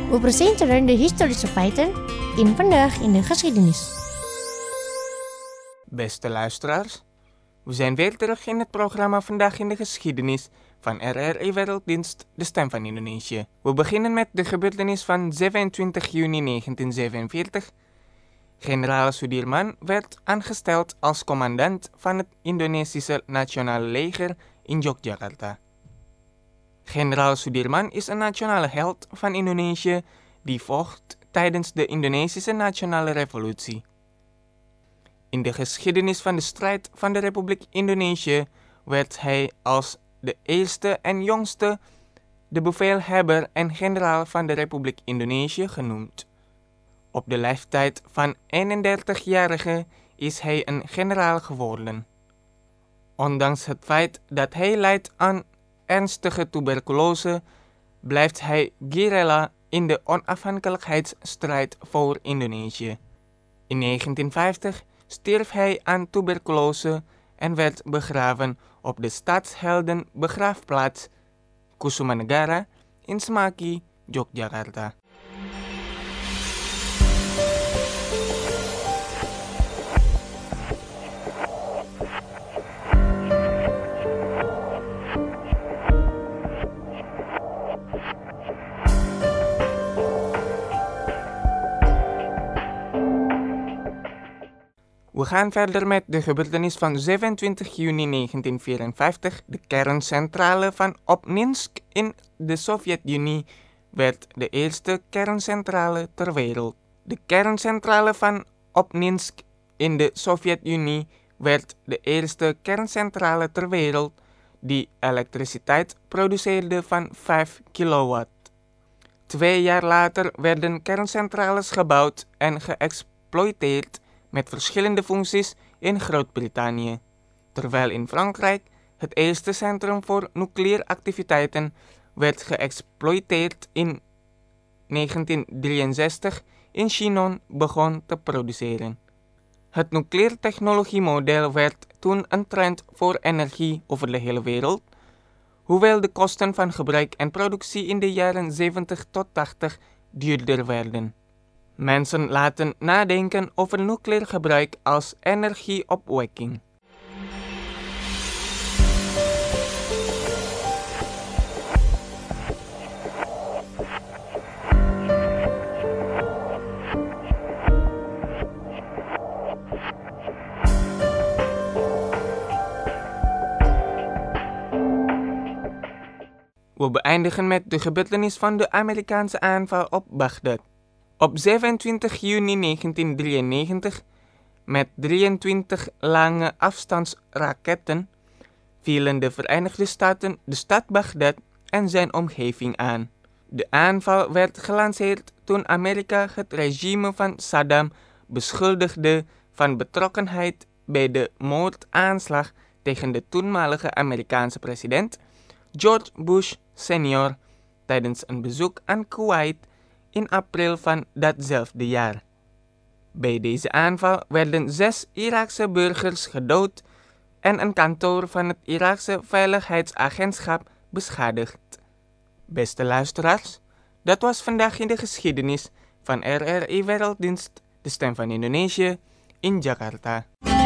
We presenteren de historische feiten in Vandaag in de Geschiedenis. Beste luisteraars, we zijn weer terug in het programma Vandaag in de Geschiedenis van RRI Werelddienst, de Stem van Indonesië. We beginnen met de gebeurtenis van 27 juni 1947. Generaal Sudirman werd aangesteld als commandant van het Indonesische Nationale Leger in Yogyakarta. Generaal Sudirman is een nationale held van Indonesië die vocht tijdens de Indonesische Nationale Revolutie. In de geschiedenis van de strijd van de Republiek Indonesië werd hij als de eerste en jongste de bevelhebber en generaal van de Republiek Indonesië genoemd. Op de leeftijd van 31-jarige is hij een generaal geworden. Ondanks het feit dat hij lijdt aan ernstige tuberculose, blijft hij guerrilla in de onafhankelijkheidsstrijd voor Indonesië. In 1950 stierf hij aan tuberculose en werd begraven op de Staatsheldenbegraafplaats Kusumanegara in Semaki, Yogyakarta. We gaan verder met de gebeurtenis van 27 juni 1954. De kerncentrale van Obninsk in de Sovjet-Unie werd de eerste kerncentrale ter wereld. De kerncentrale van Obninsk in de Sovjet-Unie werd de eerste kerncentrale ter wereld die elektriciteit produceerde van 5 kilowatt. 2 jaar later werden kerncentrales gebouwd en geëxploiteerd met verschillende functies in Groot-Brittannië, terwijl in Frankrijk het eerste centrum voor nuclearactiviteiten werd geëxploiteerd in 1963 in Chinon begon te produceren. Het nucleartechnologiemodel werd toen een trend voor energie over de hele wereld, hoewel de kosten van gebruik en productie in de jaren 70 tot 80 duurder werden. Mensen laten nadenken over nucleair gebruik als energieopwekking. We beëindigen met de gebeurtenis van de Amerikaanse aanval op Bagdad. Op 27 juni 1993, met 23 lange afstandsraketten, vielen de Verenigde Staten de stad Bagdad en zijn omgeving aan. De aanval werd gelanceerd toen Amerika het regime van Saddam beschuldigde van betrokkenheid bij de moordaanslag tegen de toenmalige Amerikaanse president George Bush senior tijdens een bezoek aan Kuwait in april van datzelfde jaar. Bij deze aanval werden 6 Iraakse burgers gedood en een kantoor van het Iraakse Veiligheidsagentschap beschadigd. Beste luisteraars, dat was Vandaag in de Geschiedenis van RRI Werelddienst, de Stem van Indonesië, in Jakarta.